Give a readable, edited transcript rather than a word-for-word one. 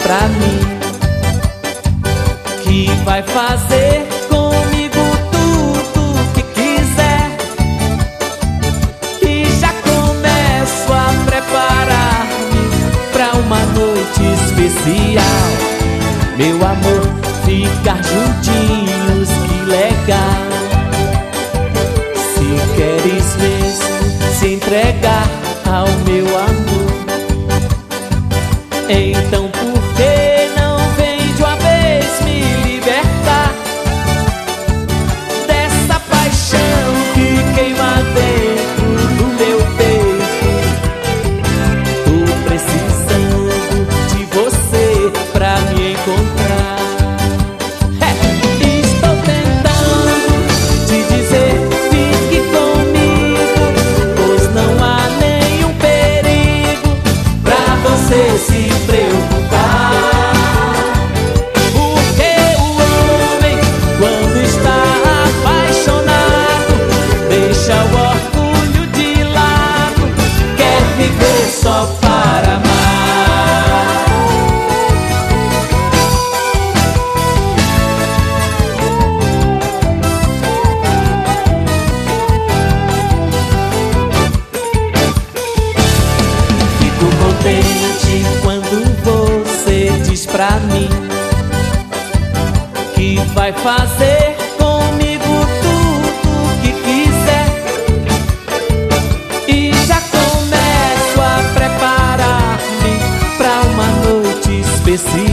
pra mim que vai fazer comigo tudo que quiser. E já começo a preparar-me pra uma noite especial. Meu amor, ficar juntinhos, que legal. Se queres mesmo se entregar ao meu amor, então por que não vem de uma vez me libertar dessa paixão que queima dentro do meu peito? Tô precisando de você pra me encontrar. Estou tentando te dizer, fique comigo, pois não há nenhum perigo pra você se preocupar. Porque o homem, quando está apaixonado, deixa o orgulho de lado, quer viver só para amar. Fico contente quando você diz pra mim que vai fazer comigo tudo que quiser. E já começo a preparar-me pra uma noite especial.